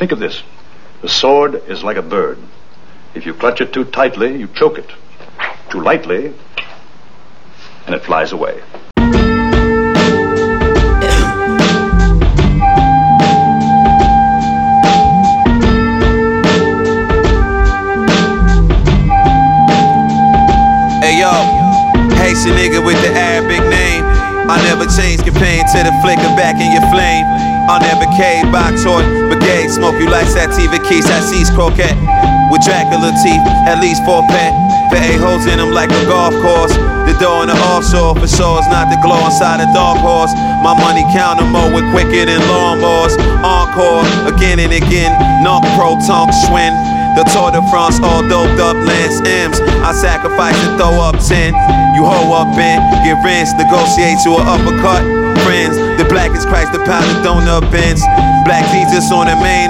Think of this. The sword is like a bird. If you clutch it too tightly, you choke it. Too lightly, and it flies away. Hey yo, Haitian nigga with the Arabic name. I never change campaign to the flicker back in your flame. I'll never cave by toy, brigade smoke you like sativa keys, I seize croquette. With Dracula teeth, at least 4 pet. The A-holes in them like a golf course. The door in the offshore for sure is not the glow inside a dog horse. My money counter more with quicker than lawnmowers. Encore, again and again, knock pro tonk schwinn. The Tour de France, all doped up Lance M's. I sacrifice and throw up 10. You hoe up in, get rinsed, negotiate to an uppercut. Friends, the blackest Christ, the pound of donut bins. Black Jesus on the main